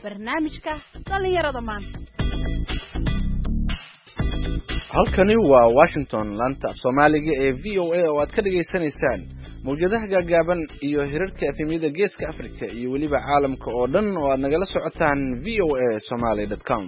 barnaamijka dhalinyarada maanta. halkani waa Washington laanta Soomaaliga ee VOA oo aad ka dhageysanaysaan mawjadaha gaagaaban iyo hirarka efemiyada Geeska Afrika iyo waliba caalamka oo dhan oo aad nagala socotaan voasomali.com.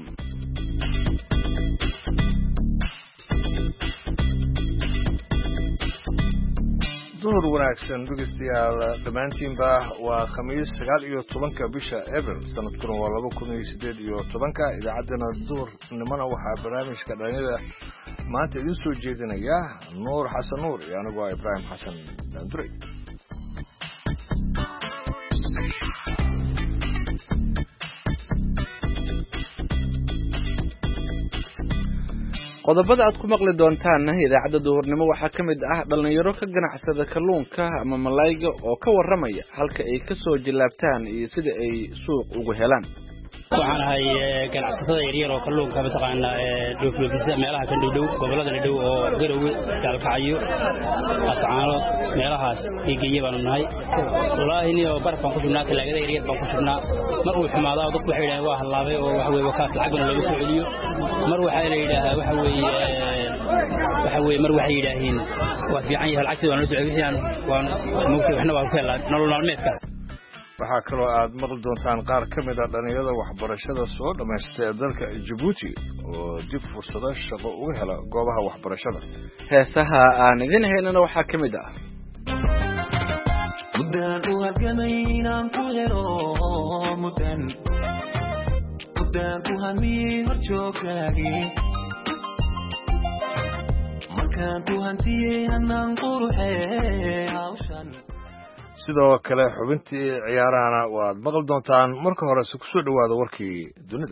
duhur wanaagsan dhegeystayaal dhammaantiinba waa khamiis 19 bisha April sanadkuna waa 2018 idaacaddana duhurnimana waxaa barnaamijka dhalinyarada maanta idin soo jeedinaya Nuur Xasan Nuur iyo anigu waa Ibrahim Xasan Dandurey. qodobada aad ku maqli doontaan idaacadda duhurnimo waxaa ka mid ah dhalinyaro ka ganacsada kalluunka ama malayga oo ka waramaya halka ay ka soo jilaabtaan iyo sida ay suuq ugu helaan. waxaan ahay ganacsatada yaryar oo kalluunka mataqaana dhoofyoofisada meelaha kan dhow gobolada dhow oo garowe galkacyo ascaano meelahaas geeyo baan nahay wallaahi niyo barf baan ku shubnaa talaagada yaryar baan ku shubnaa mar uu xumaado dadku waxay yiraahdaan waa halaabay oo waxa weeye wakaas lacagna lagu soo celiyo mar waxa la yiraahdaa waxa weeye mar waxay yiraahdeen waa fiican yahay lacagta waan la soo celiyaan waan mugti waxna waa ku helaan nolol maalmeedka. waxaa kaloo aad maqli doontaan qaar ka mid ah dhalinyarada waxbarashada soo dhamaystay ee dalka Djibouti oo dib fursado shaqo uga hela goobaha waxbarashada. heesaha aan idin haynana waxaa ka mid ah mudan u halgamaynaan ku helo mudan ku hamiin horjoogagi markaan ku hantiyey hanaan quruxee hawshan. sidoo kale xubintii ciyaarahana waad maqli doontaan marka hore ku soo dhawaada warkii dunida.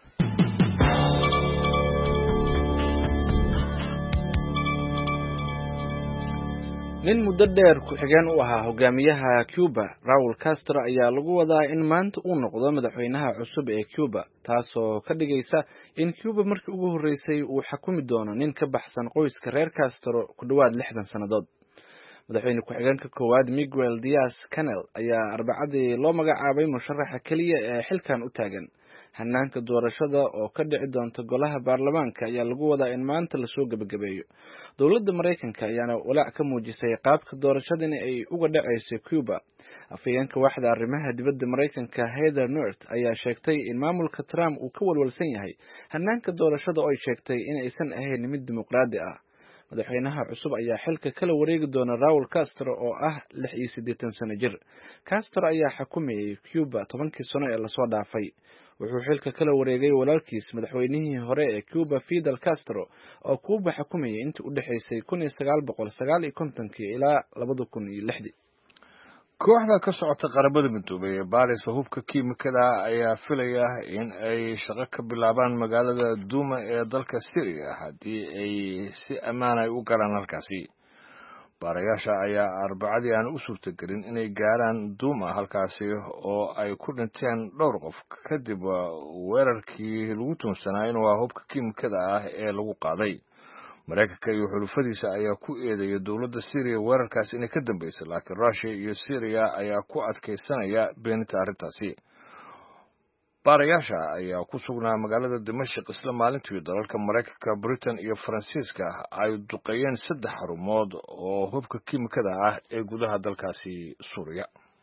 nin muddo dheer ku xigeen u ahaa hogaamiyaha Cuba Raul Castro ayaa lagu wadaa in maanta uu noqdo madaxweynaha cusub ee Cuba taasoo ka dhigaysa in Cuba markii ugu horeysay uu xukumi doono nin ka baxsan qoyska reer Castro ku dhawaad 60 sanadood. madaxweyne ku-xigeenka koowaad Miguel Diaz-Canel ayaa arbacadii loo magacaabay musharaxa kaliya ee xilkan u taagan. hanaanka doorashada oo ka dhici doonta golaha baarlamaanka ayaa lagu wadaa in maanta la soo gabagabeeyo. dowladda Mareykanka ayaana walaac ka muujisay qaabka doorashadani ay uga dhacayso Cuba. afhayeenka waaxda arrimaha dibadda Mareykanka Heather Nauert ayaa sheegtay in maamulka Trump uu ka walwalsan yahay hanaanka doorashada oo ay sheegtay in aysan ahayn mid dimuqraadi ah. madaxweynaha cusub ayaa xilka kala wareegi doona Raul Castro oo ah 86 sano jir. Castro ayaa xukumayay Cuba 10 sano ee la soo dhaafay. wuxuu xilka kala wareegay walaalkiis madaxweynihii hore ee Cuba Fidel Castro oo Cuba xukumayay intii u dhaxaysay 1959 ilaa 2006. kooxda ka socota qaramada midoobay ee baaraysa hubka kiimikada ayaa filaya in ay shaqo ka bilaabaan magaalada Douma ee dalka Syria haddii ay si ammaan ah u galaan halkaasi. baarayaasha ayaa arbacadii aan u suurtagelin inay gaaraan Douma halkaasi oo ay ku dhinteen dhowr qof kadib weerarkii lagu tuunsanaa inuu ahaa hubka kiimikada ah ee lagu qaaday. Mareykanka iyo xulufadiisa ayaa ku eedeeyay dowladda Syria weerarkaas inay ka dambeysay laakiin Russia iyo Syria ayaa ku adkeysanaya beeninta arrintaasi. baarayaasha ayaa ku sugnaa magaalada Dimashq isla maalintii dalalka Mareykanka, Britain iyo Faransiiska ay duqeeyeen 3 xarumood oo hubka kiimikada ah ee gudaha dalkaasi Suuriya.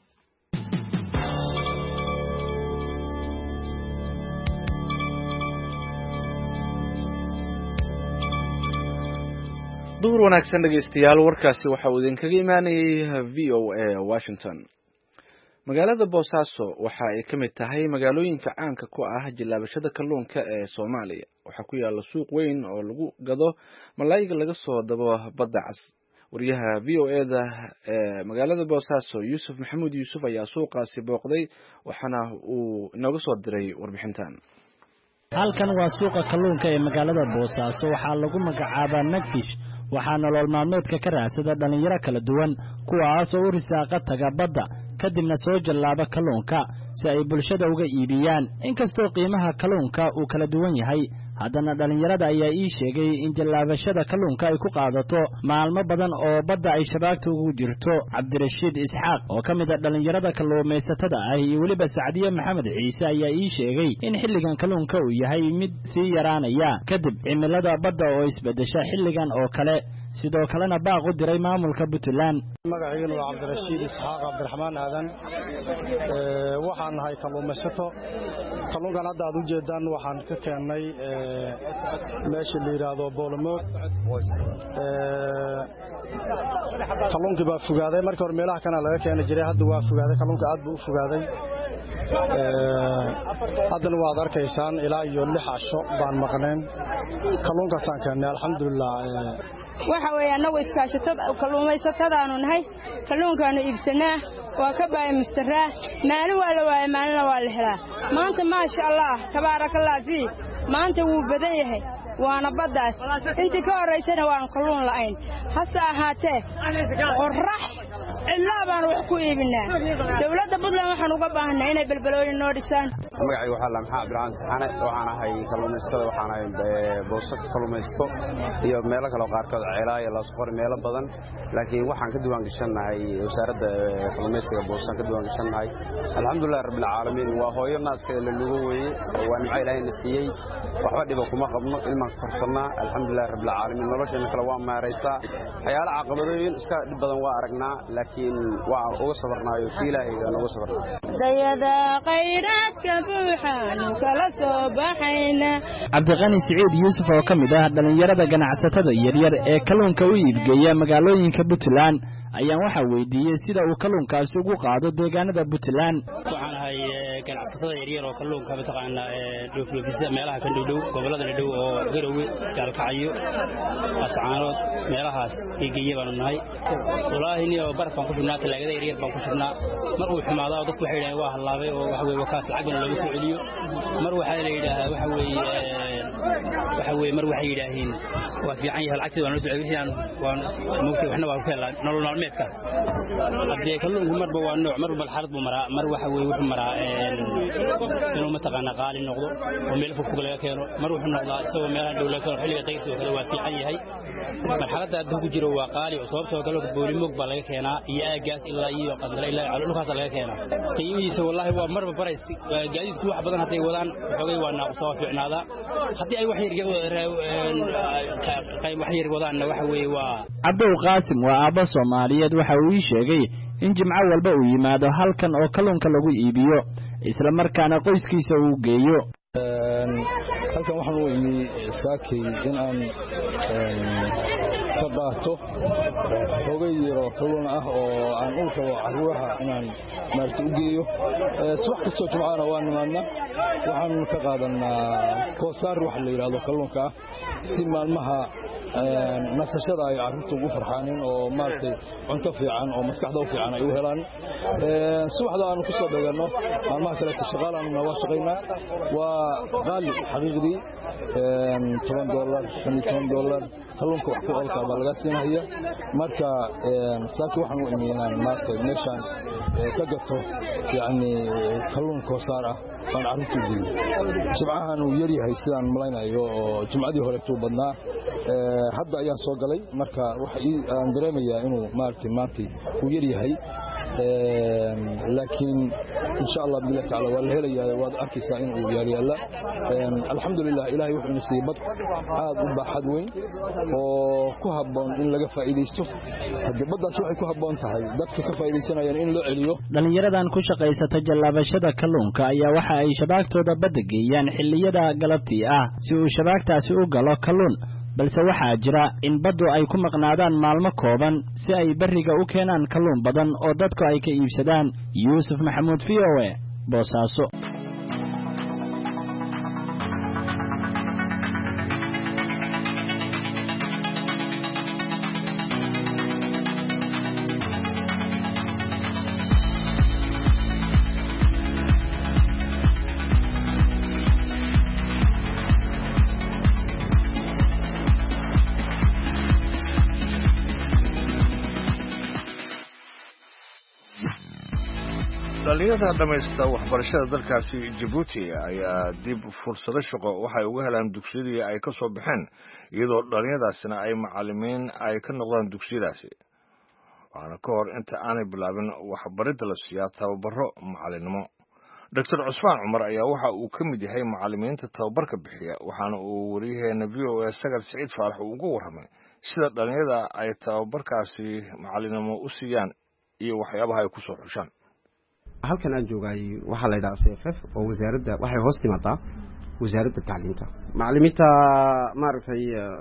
duhur wanaagsan dhageystayaal warkaasi waxa uu idinkaga imaanayay VOA Washington. magaalada Boosaaso waxa ay ka mid tahay magaalooyinka caanka ku ah jilaabashada kalluunka ee Soomaaliya. waxa ku yaala suuq weyn oo lagu gado malayga laga soo dabo badda cas. wariyaha VOA-da ee magaalada Boosaaso Yusuf Maxamuud Yusuf ayaa suuqaasi booqday waxana uu inooga soo diray warbixintan. halkan waa suuqa kalluunka ee magaalada Boosaaso waxaa lagu magacaabaa Nagfish waxaa nolol maalmeedka ka raadsada dhalinyaro kala duwan kuwaas oo u risaaqa taga badda kadibna soo jallaaba kalluunka si ay bulshada uga iibiyaan inkastoo qiimaha kalluunka uu kala duwan yahay haddana dhalinyarada ayaa ii sheegay in jallaabashada kalluunka ay ku qaadato maalmo badan oo badda ay shabaagta ugu jirto cabdirashiid isxaaq oo ka mid a dhalinyarada kalluumaysatada ah iyo weliba sacdiye maxamed ciise ayaa ii sheegay in xilligan kalluunka uu yahay mid sii yaraanaya kadib cimilada badda oo isbedesha xilligan oo kale sidoo kalena baaq u diray maamulka Puntland magaciigu waa cabdirashiid isxaaq cabdiraxmaan aadan waxaan nahay kalluumaysato kalluunkan hadda aad u jeedaan waxaan ka keenay meesha la yiraahdo Boolmood kalluunkii baa fogaaday markii hore meelaha kana laga keenay jiray hadda waa fogaaday kalluunka aad buu u fogaaday haddana waad arkaysaan ilaa iyo 6 casho baan maqneen kalluunkaasaan keenay alxamdulillah waxa weeyaan anagu iskaashatada kalluumaysatadaanu nahay kalluunkaanu iibsanaa waa ka baay mustaraa maalin waa la waayay maalin waa la helaa maanta ma sha Allah tabaarakallah fi maanta wuu badan yahay waana baddaas intii ka horeysana waan kalluun la'ayn hasa ahaatee qorrax ilaa baan wax ku iibinaa dawladda Puntland waxaan uga baahanay inay balbalooyin noo dhisaan magacaygu waxaa la maxaa Cabdiraan Saxane waxaan ahay kalluumaysatada waxaan ahay boosaka kalluumaysto iyo meelo kale qaarkood ceelaayo la soo meelo badan laakiin waxaan ka diiwaan gashanahay wasaaradda kalluumaysiga boosaka ka diiwaan gashanahay alxamdulillah rabbil caalamiin waa hooyo naaska la lugu weeyay waa nimco Ilaahay na siiyay waxba dhibo kuma qabno ilmaan korsanaa alxamdulillah rabbil caalamiin nolosheena kala waa maaraysaa waxyaalo caqabadooyin iska dhib badan waa aragnaa laakiin waa uga sabarnaayo Ilaahay uga sabarnaa dayada khayraadka buuxaan kala soo baxayna Cabdiqani Saciid Yuusuf oo kamid ah dhalinyarada ganacsatada yaryar ee kalluunka u iibgeeya magaalooyinka Puntland ayaan waxa weydiiyay sida uu kalluunkaasi ugu qaado deegaanada Puntland waxaan ahay ganacsatada yaryar oo kalluunka mataqaana dhoofisa meelaha ka dhow gobolada dhow oo garowe galkacayo ascaanood meelahaas iigiye baan nahay walaahi niyo barafan ku shubnaa talaagada yaryar baan ku shubnaa mar uu xumaado dadku waxay yiraahdeen waa halaabay oo waxa weey wakaas lacag laga soo celiyo mar waxa la yiraahdaa waxa weey mar waxay yiraahdeen waa fiican yahay lacagtii waan soo celiyaan waan moogtay waxna waa ku helaan nolol maalmeedka hadii kalluunku marba waa nooc marba xaalad buu maraa mar waxa weey wuxuu maraa inuu mataqaana qaali noqdo oo meel fog laga keeno mar wuxuu noqdaa isagoo meelaha dhow laga keeno xilliga qaybta kale waa fiican yahay marxaladda hadda ku jiro waa qaali oo sababtoo kalluunka boolimoog baa laga keenaa iyo aagaas ilaa iyo qandara ilaa calulukaas laga keenaa qiimihiisa wallahi waa marba barays gaadiidku wax badan haday wadaan xogay waa naaqsoo fiicnaada hadii ay wax yar wadaan waxa weey waa Abdul Qaasim waa aabba Soomaaliyeed waxa uu ii sheegay in jimco walba uu yimaado halkan oo kalluunka lagu iibiyo isla markaana qoyskiisa uu geeyo halkan waxaan u imi saakay in aan ka qaato hogay yaro kalluun ah oo aan u rabo caruuraha inaan maarti u geeyo subax kastoo jimcaana waan nimaadna waxaan ka qaadanaa koosaar wax la yiraahdo kalluunka si maalmaha nasashada ay caruurtu ugu farxaanin oo maartay cunto fiican oo maskaxda u fiican ay u helaan subaxda aan ku soo dhagano maalmaha kale shaqaalaan waa shaqaynaa waa qaali xaqiiqdii $10 $15 kalluunka wax ku olka baa laga siinaya marka saaki waxaan u imeeyaan maartay meeshan ka gato yani kalluun koosaar ah aan caruurtu geeyo jimcahan uu yar yahay sidaan malaynayo oo jimcadii hore tuu badnaa hadda ayaan soo galay marka waxa aan dareemayaa inuu maartay maantay uu yar yahay laakiin insha Allah billahi ta'ala wal helaya waad arkaysaa in uu yar yaala alxamdulillah ilaahay wuxuu nasiib bad aad u baaxad weyn oo ku haboon in laga faa'iideysto baddaas waxay ku haboon tahay dadka ka faa'iideysanayaan in loo celiyo dhalinyaradan ku shaqaysata jallaabashada kalluunka ayaa waxa ay shabaagtooda badda geeyaan xilliyada galabtii ah si uu shabaagtaasi u galo kalluun balse waxaa jira in baddu ay ku maqnaadaan maalmo kooban si ay bariga u keenaan kalluun badan oo dadku ay ka iibsadaan Yuusuf Maxamuud VOA Boosaaso dhalinyarada dhamaysta waxbarashada dalkaasi Djibouti ayaa dib fursado shaqo waxay uga helaan dugsiyadii ay ka soo baxeen iyadoo dhalinyaradaasina ay macallimiin ay ka noqdaan dugsiyadaasi waxaana ka hor inta aanay bilaabin waxbaridda la siiyaa tababaro macallinimo Dr. Cusmaan Cumar ayaa waxa uu ka mid yahay macallimiinta tababarka bixiya waxaana uu wariyaheena VOA Sagar Saciid Faarax ugu warramay sida dhalinyarada ay tababarkaasi macallinimo u siiyaan iyo waxyaabaha ay ku soo xushaan halkan aan joogay waxa la yiraahdaa CFF oo wasaaradda waxay hoos timaadaa wasaaradda tacliinta macallimiinta maaragtay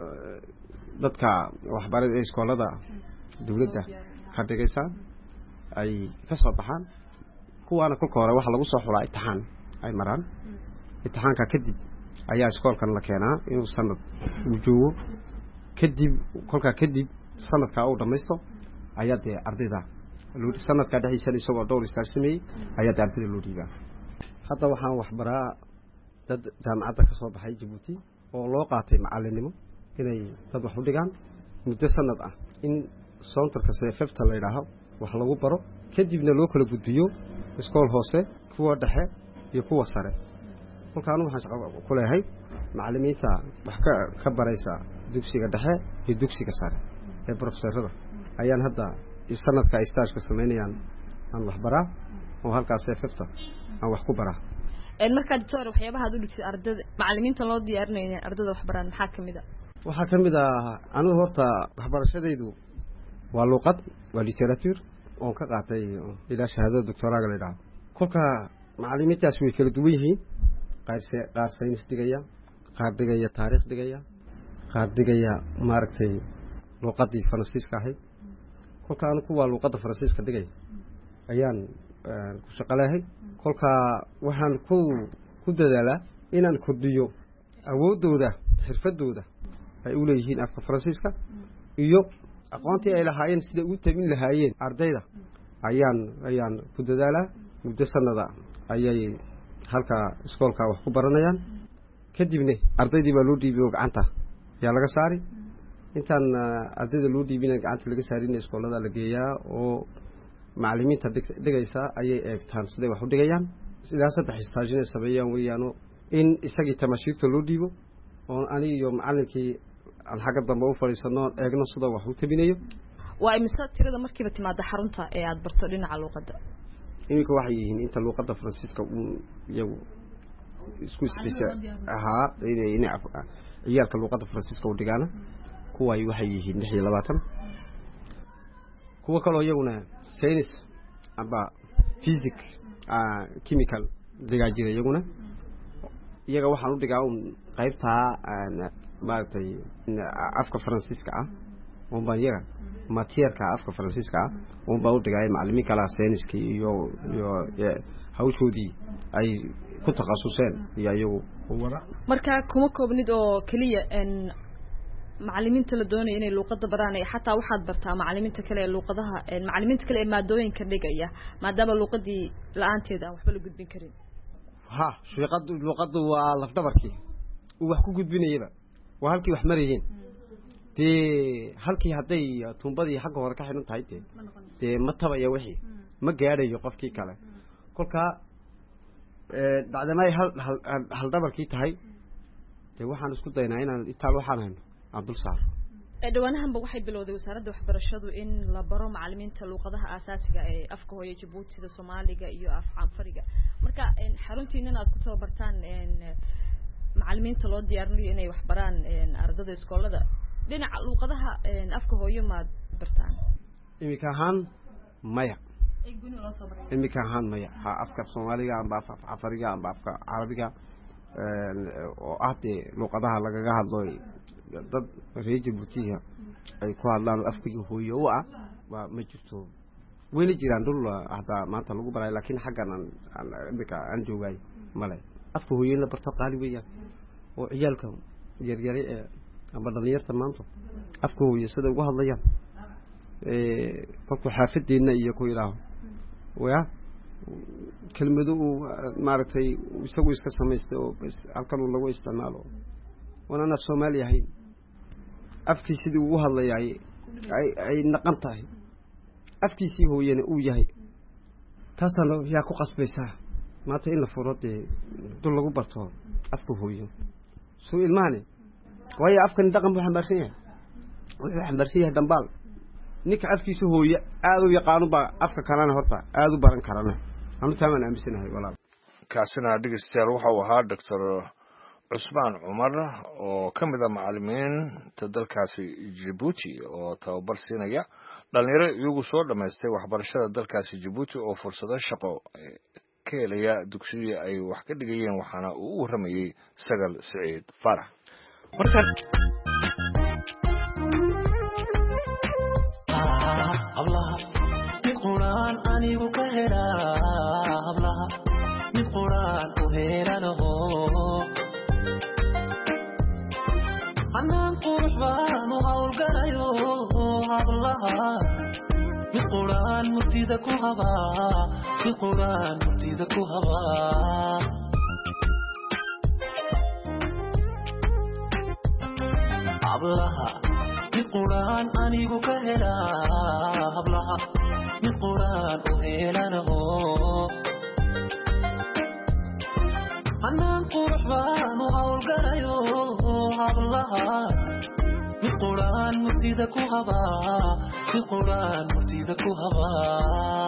dadka waxbarashada iskoolada dawladda ka dhigaysa ay ka soo baxaan kuwaana kulka hore waxa lagu soo xulaa imtixaan ay maraan imtixaanka kadib ayaa iskoolkan la keenaa inuu sanad uu joogo kadib kulka kadib sanadka uu dhamaysto ayaa de ardayda sanadka dhaxaysan isagoo dhowr istaag sameeyay ayaa ardayda loo dhiibaa hadda waxaan wax baraa dad jaamacadda ka soo baxay Djibouti oo loo qaatay macallinimo inay dad wax u dhigaan muddo sanad ah in soontarka CFF la yiraahdo wax lagu baro kadibna loo kala gudbiyo iskool hoose kuwa dhexe iyo kuwa sare halkaan waxaan shaqo ku leeyahay macallimiinta wax ka baraysa dugsiga dhexe iyo dugsiga sare ee professorada ayaan hadda sanadka stage ka sameeyaan aan wax baraa oo halkaas CFF aan wax ku baraa marka doctor waxyaabaha aad u dhigtay ardayda macallimiinta loo diyaarinayo ardayda wax baraan maxaa kamid ah waxa kamid ah anigu horta waxbarashadaydu waa luqad waa literature oo ka qaatay ilaa shahaadada doctoraaga la yiraahdo kolka macallimiintaas way kala duwan yihiin qaar saynis dhigaya qaar dhigaya taariikh dhigaya qaar dhigaya maaragtay luqadii Faransiiska ahayd kolka anigu waa luqadda Faransiiska dhigay ayaan ku shaqaleeyahay kolka waxaan ku dadaalaa inaan kordhiyo awoodooda xirfadooda ay u leeyihiin afka Faransiiska iyo aqoontii ay lahaayeen sida uu tamin lahaayeen ardayda ayaan ku dadaalaa muddo sanada ayay halka iskoolka wax ku baranayaan kadibna ardaydii baa loo dhiibay gacanta yaa laga saari intaan ardayda loo dhiibin gacanta laga saarin iskoolada la geeyaa oo macallimiinta dhigaysa ayay eegtaan sida wax u dhigayaan sida saddex stage sameeyaan weeyaan in isagii tamashiirta loo dhiibo oo ani iyo macallinkii aan xagga dambe u fariisano eegno sida wax uu tabinayo waa imisa tirada markiiba timaada xarunta ee aad barto dhinaca luqadda imika waxay yihiin inta luqadda Faransiiska iyagu isku isticmaal aha inay ciyaalka luqadda Faransiiska u dhigaana kuwa ay waxay yihiin 26 kuwa kale iyaguna science aba physics chemical dhigaa jira iyaguna iyaga waxaan u dhigaa qaybta maartay afka Faransiiska ah oo baayaga mateerka afka Faransiiska ah oo baa u dhigay macallimiin kala sayniska iyo hawshoodii ay ku takhasuseen iyagu wada marka kuma koobnid oo kaliya macallimiinta la doonay inay luqadda baraan ay xataa waxaad bartaa macallimiinta kale ee luqadaha macallimiinta kale ee maadooyinka dhigaya maadaama luqadii la'aanteeda waxba la gudbin karin ha luqaddu waa laf dhabarkii wax ku gudbinayaba waa halkii wax marayeen halkii haday tumbadii xagga hore ka xiran tahay ma tabaya wixii ma gaadhayo qofkii kale kolka bacdamay hal dhabarkii tahay waxaan isku daynaa inaan itaal waxaan hayno Abdul Saar dhawaanahanba waxay bilowday wasaaradda waxbarashadu in la baro macallimiinta luqadaha aasaasiga ee afka hooyo Djibouti sida Soomaaliga iyo Afcaanfariga marka xaruntiina aad ku tababartaan macallimiinta loo diyaarinayo inay wax baraan ardayda iskoolada dhinaca luqadaha afka hooyo ma bartaan imika ahaan maya imika ahaan maya afka Soomaaliga amba Afcaanfariga amba afka Carabiga oo aad luqadaha lagaga hadlo dad reer Djibouti ay ku hadlaan afkii hooyo waa ma jirto weli jiraan dul hada maanta lagu baray laakiin xaggan imika aan joogay male afka hooyo la barto qaali weeyaan oo ciyaalka yar amba dhalinyarta maanta afka hooyo sida ugu hadlayaan qofku xaafadeena iyo ku yiraahdo waya kelmadu maaragtay isagu iska sameystay oo halkan lagu isticmaalo wana Soomaali yahay afkii sidii ugu hadlayay ay naqan tahay afkiisii hooyana uu yahay taasana yaa ku qasbaysaa maanta in la furo dee dul lagu barto afka hooyo soo ilmaani waayo afkan dhaqan buu xambaarsan yahay wuxuu xambaarsan yahay dambaal ninka afkiisa hooyo aad u yaqaano baa afka kalena horta aad u baran karana anu taaman aaminsanahay walaal kaasina dhegeystayaal waxa uu ahaa Dr. Cusmaan Cumar oo ka mid ah macallimiinta dalkaasi Djibouti oo tababar siinaya dhalinyaro iyagu soo dhameystay waxbarashada dalkaasi Djibouti oo fursado shaqo ka helaya dugsiga ay wax ka dhigayeen waxaana uu u waramayay Sagal Saciid Farax markan ablaha quraan anigu ka helaa ablaha quraan u helanaho anaan qurxaan u hawlgalayo ablaha quraan murtida ku habaa quraan murtida ku habaa ablaha quraan anigu ka helaa ablaha quraan u helanaho anaan qurxaan u hawlgalayo ablaha quraan murtida ku habaa quraan murtida ku habaa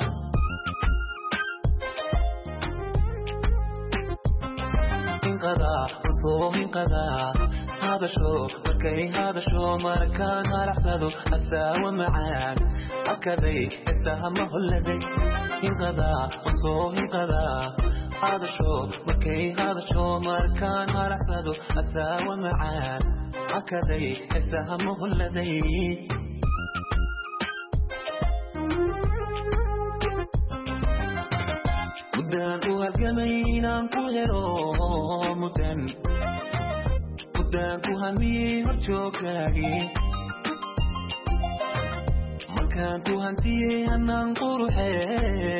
inqada soo inqada هذا شوق مركي هذا شو مركان هالحسدو الساوى معاك أكذي السهمه الذي انقضى وصوه انقضى هذا شوق مركي هذا شو مركان هالحسدو الساوى معاك أكذي السهمه الذي مدان وهالقمين أنكوهرو مدان ku hamiye horjoogagi markaan ku hantiyey hanaan quruxee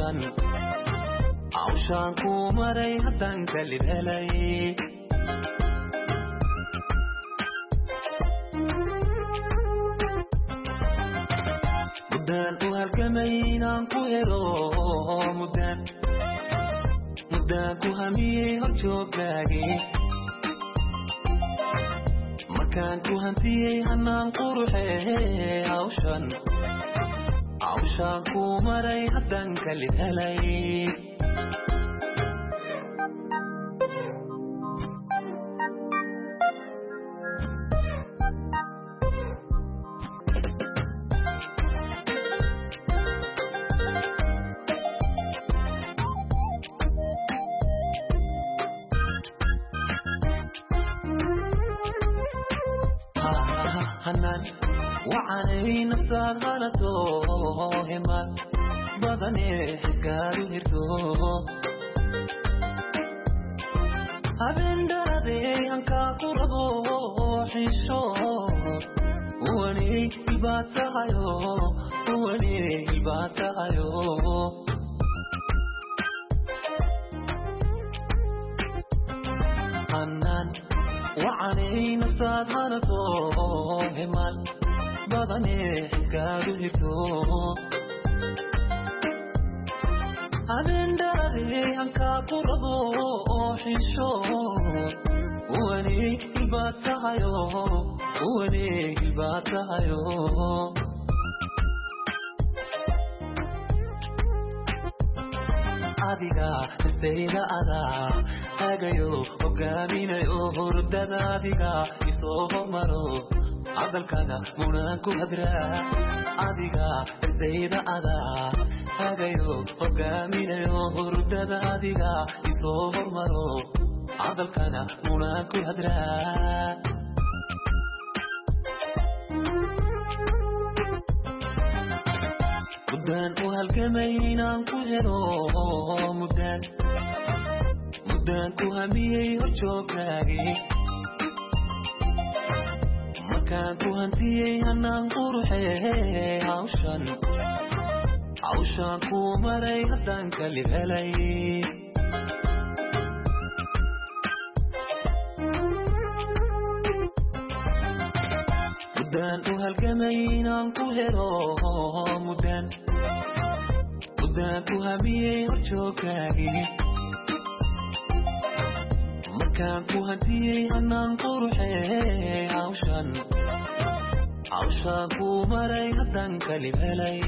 hawshaan ku maray haddaan kalib helay muddaan u halgamay inaan ku helo muddaan ku hamiyey horjoogagi markaan ku hantiyey hanaan quruxee hawshaan ku maray haddaan kalib helay وعاني نفسك غلطو هما بدني حكارو هرتو هبن دربي انكا قربو حيشو واني الباتايو حنان وعاني نفسك غلطو هما بدني حكارو هرتو هبن دربي انكا قربو حيشو واني الباتايو adiga istayda ada agayo hogaaminayo hurdada adiga isoo maro adalkana munaan ku hadraa adiga istayda ada agayo hogaaminayo hurdada adiga isoo maro adalkana munaan ku hadraa muddaan u halgamay inaan ku helo muddaan ku hamiyey horjoogagi markaan ku hantiyey hanaan quruxee hawshaan ku maray haddaan kalib helay muddaan u halgamay inaan ku helo muddaan muddaanku hamiyey horjoogkaagii markaan ku hadiyey hanaan quruxee hawshaan kuu maray haddaan kalib helay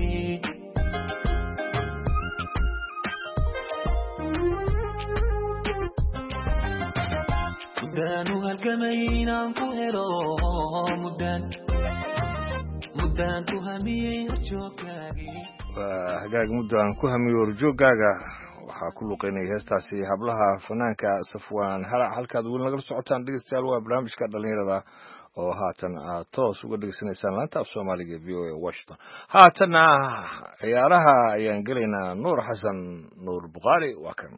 muddaan u halgamay inaan ku helo muddaan ku hamiyey horjoogkaagii waa hagaag muddaan ku hamiyo horjooggaaga waxaa ku luqeynaya heestaasi hablaha fanaanka Safwaan Halac halkaad weli nagala socotaan dhegeystayaal waa barnaamijka dhalinyarada oo haatan aad toos uga dhegeysanaysaan laanta af Soomaaliga VOA Washington haatana ciyaaraha ayaan gelaynaa Nuur Xasan Nuur Buqaari waa kan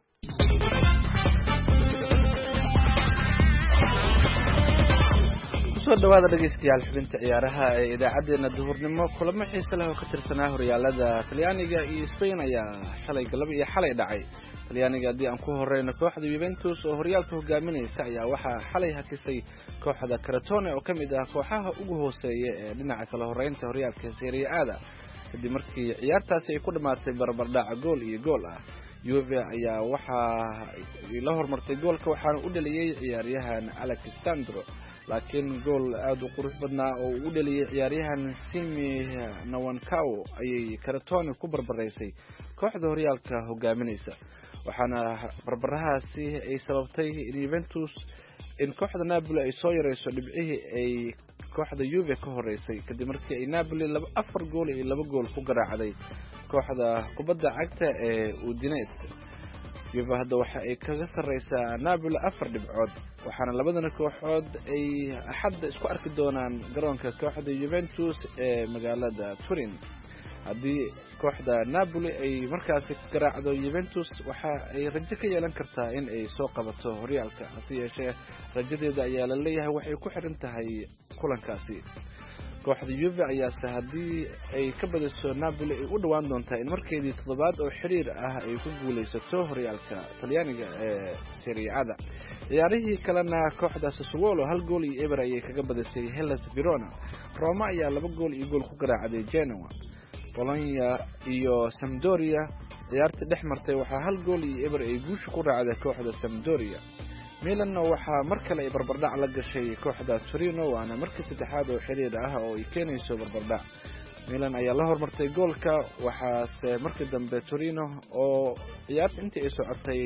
soo dhawaada dhegeystayaal xubinta ciyaaraha ee idaacadeena duhurnimo kulamo xiiso leh oo ka tirsanaa horyaalada Talyaaniga iyo Spain ayaa shalay galab iyo xalay dhacay Talyaaniga hadii aan ku horeyno kooxda Juventus oo horyaalka hogaaminaysa ayaa waxaa xalay hakisay kooxda Crotone oo kamid ah kooxaha ugu hooseeya ee dhinaca kala horeynta horyaalka Serie A kadib markii ciyaartaasi ay ku dhamaatay barbardhac gool iyo gool ah Juve ayaa waxaa la hormartay goolka waxaana u dhaliyay ciyaaryahan Alexandro laakiin gool aad u qurux badnaa oo uu dhaliyay ciyaaryahan Simi Nwankwo ayay Crotone ku barbaraysay kooxda horyaalka hogaaminaysa waxaana barbarahaasi ay sababtay Juventus in kooxda Napoli ay soo yareyso dhibcihii ay kooxda Juve ka horeysay kadib markii ay Napoli 4 gool iyo 2 gool ku garaacday kooxda kubadda cagta ee Udinese Juve hadda waxa ay kaga sareysaa Napoli 4 dhibcood waxaana labadana kooxood ay axad isku arki doonaan garoonka kooxda Juventus ee magaalada Turin haddii kooxda Napoli ay markaasi garaacdo Juventus waxa ay rajo ka yeelan kartaa in ay soo qabato horyaalka hase yeeshee rajadeeda ayaa la leeyahay waxay ku xiran tahay kulankaasi kooxda Juve ayaa haddii ay ka badiso Napoli ay u dhawaan doontaa in markeedii toddobaad oo xiriir ah ay ku guuleysato horyaalka Talyaaniga ee Serie A ciyaarihii kalena kooxda Sassuolo 1 gool iyo eber ayay kaga badisay Hellas Verona Roma ayaa 2 gool iyo gool ku garaacday Genoa Bologna iyo Sampdoria ciyaarta dhex martay waxaa 1 gool iyo eber ay guush ku raacday kooxda Sampdoria Milan waxa mar kale ay barbardhac la gashay kooxda Torino waana markii saddexaad oo xiriir ah oo ay keenayso barbardhac Milan ayaa la hormartay goolka waxaase markii dambe Torino oo ciyaarta intii ay socotay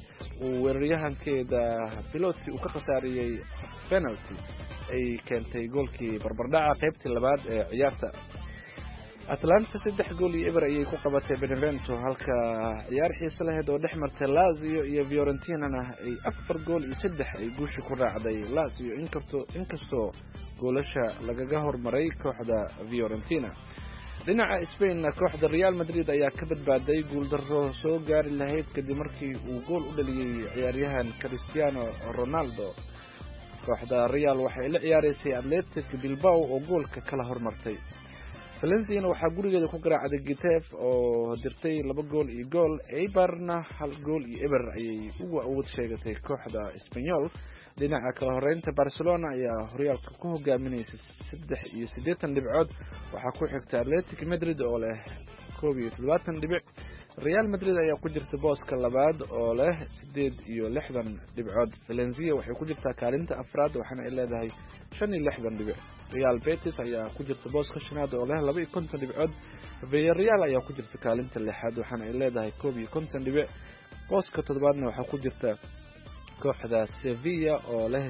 uu weeraryahankeeda Pilotti uu ka khasaariyay penalty ay keentay goolkii barbardhaca qaybtii labaad ee ciyaarta Atlanta 3 gool iyo eber ayay ku qabatay Benevento halka ciyaar xiiso leh oo dhex martay Lazio iyo Fiorentina ay 4 gool iyo 3 ay guush ku raacday Lazio inkastoo goolasha lagaga hormaray kooxda Fiorentina dhinaca Spain kooxda Real Madrid ayaa ka badbaaday guul darro soo gaari lahayd kadib markii uu gool u dhaliyay ciyaaryahan Cristiano Ronaldo kooxda Real waxay la ciyaareysay Athletic Bilbao oo goolka kala hormartay Valencia waxaa gurigeeda ku garaacday Getafe oo dirtay 2 gool iyo gool Eibarna 1 gool iyo eber ayay ugu awood sheegatay kooxda Espanyol dhinaca kala horeynta Barcelona ayaa horyaalka ku hogaaminaysa 83 dhibcood waxaa ku xigta Athletic Madrid oo leh 71 dhibic Real Madrid ayaa ku jirta booska labaad oo leh 68 dhibcood Valencia waxay ku jirtaa kaalinta afraad waxaana ay leedahay 65 dhibic Real Betis ayaa ku jirta booska shanaad oo leh 52 dhibcood Villarreal ayaa ku jirta kaalinta lixaad waxaana ay leedahay 51 dhibic booska toddobaadna waxaa ku jirta kooxda Sevilla oo leh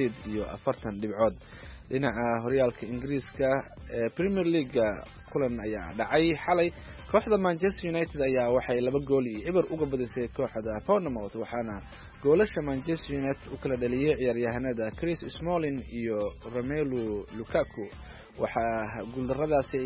48 dhibcood dhinaca horyaalka Ingiriiska ee Premier League kulan ayaa dhacay xalay kooxda Manchester United ayaa waxay 2 gool iyo eber uga badisay kooxda Bournemouth waxaana goolasha Manchester United u kala dhaliyay ciyaaryahanada Chris Smalling iyo Romelu Lukaku waxa guuldarradaasi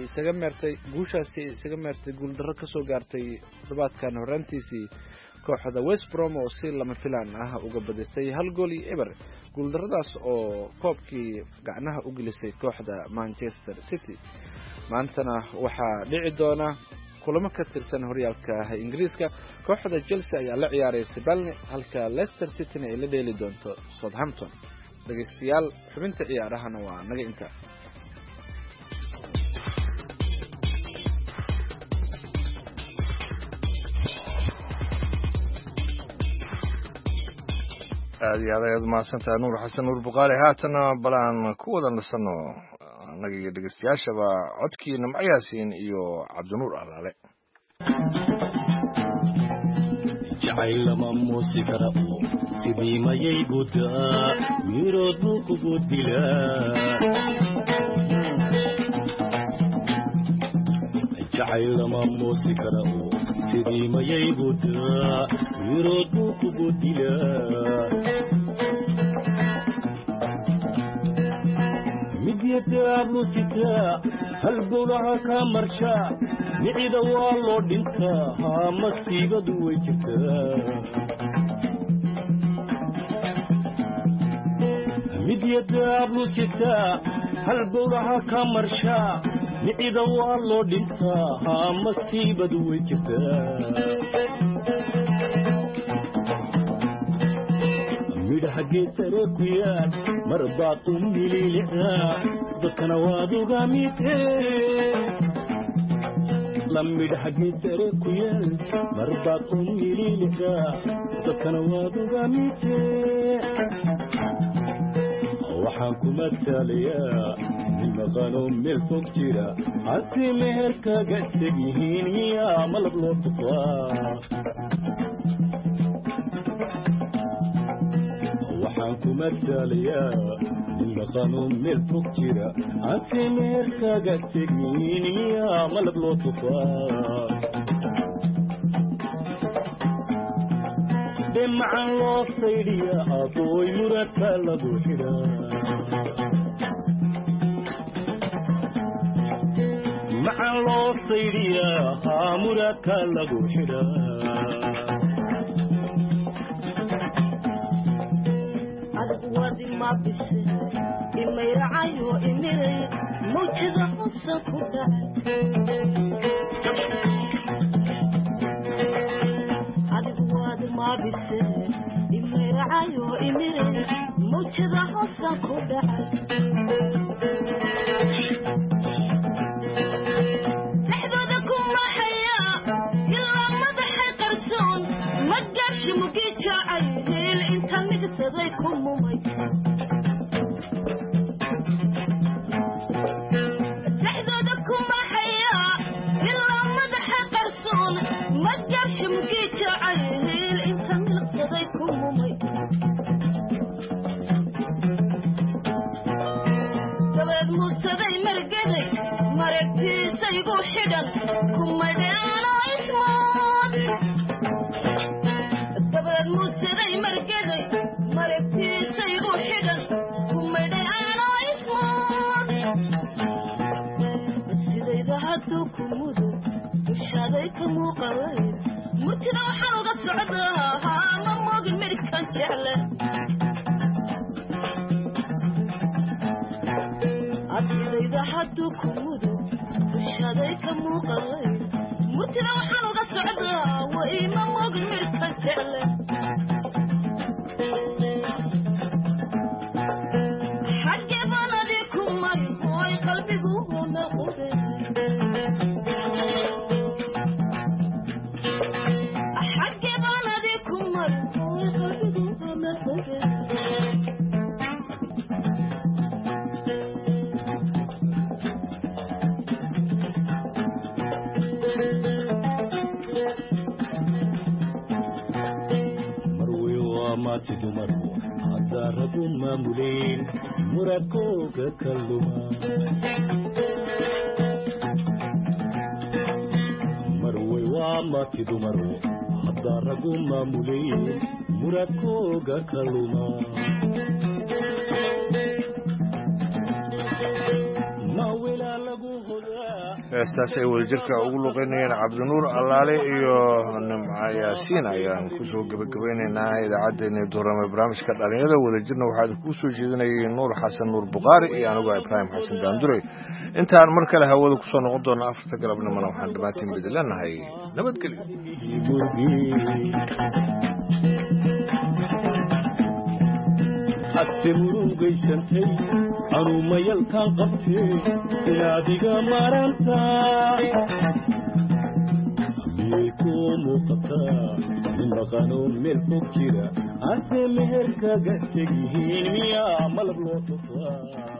isaga meertay guuldarro ka soo gaartay todobaadkan horaantiisii kooxda West Brom oo si lama filaan ah uga badisay 1 gool iyo eber guuldarradaas oo koobkii gacnaha u gelisay kooxda Manchester City maantana waxaa dhici doona kulamo ka tirsan horyaalka Ingiriiska kooxda Chelsea ayaa la ciyaaraysa Burnley halka Leicester City ay la dheeli doonto Southampton dhageystayaal xubinta ciyaarahana waa naga inta aad iyo aad ayaad mahadsantahay nuur xasan nuur buqaali haatana balaan ku wada nasano annaga iyo dhegeystayaashaba codkii nimco yaasiin iyo cabdinuur allaale jacayl lama muusi kara oo sidii mayay gudaa mirood buu kugu dilaa jacayl lama muusi kara oo sidii mayay gudaa mirood buu kugu dilaa midyadaablu sitaa halbowlaha ka marshaa micida waa loo dhintaa haa masiibadu way jirtaa midyadaablu sitaa halbowlaha ka marshaa micida waa loo dhintaa haa masiibadu way jirtaa midhaha geesare ku yaal mar baad u mililicdaa dadkana waad uga mitee lamidhaha geesare ku yaal mar baad u mililicdaa dadkana waad uga mitee waxaan ku matalayaa nin maqano meel fog jira hasi meher kaga teg yihiin miyaa malab loo tufaa waxaan ku matalayaa nin maqano meel fog jira hasi meher kaga teg yihiin miyaa malab loo tufaa dhemacan loo saydhiya abooy muradka lagu xidhaa macan loo saydhiyaa haa muradka lagu xidhaa adag wadi ma bise imayracayo imiray mawjada hosa ku dhacay imayracayo imiray mawjada hosa ku dhacay dhexdooda ku maaxaya ilaa madaxay qarsoon ma gaarshi mugii jaacay heel inta migsaday ku mumay dhexdooda ku maaxaya ilaa madaxay qarsoon ma gaarshi mugii jaacay dabeed muudsaday margaday maragtiisaygu xidhan kumadheano ismood dabeed muudsaday margaday maragtiisaygu xidhan kumadheano ismood sidayda hadduu ku mudo dushaaday ka muuqaway murtida waxaan uga socdaa haa ma moogin midhkan jecle adidayda hadduu ku mudo dushaaday ka muuqaway murtida waxaan uga socdaa way ma moogin midhkan jecle xaggee baan adii ku mari ooy qalbigu noqde dumarku haddaa ragu maamuleen muradkooga ka luma marwey waa mati dumaru haddaa ragu maamuleen muradkooga ka luma heestaas ay wadajirka ugu luqeynayeen cabdinuur allaale iyo nimco yaasiin ayaan kusoo gebagabaynaynaa idaacaddeenii duurame barnaamijka dhalinyarada wadajirna waxaa kuu soo jeedinayay nuur xasan nuur buqaari iyo anigoo ibraahim xasan daandurey intaan mar kale hawada kusoo noqon doona 4 galabnimona waxaan dhammaantiin bedelanahay nabadgelyo حتى مروقي سنتي أروما يلقى قبتي سنادق مرانتا miyay kuu muuqataa nin maqanoo meel fog jira hase meherkaga tegyihiin miyaa malab loo tufaa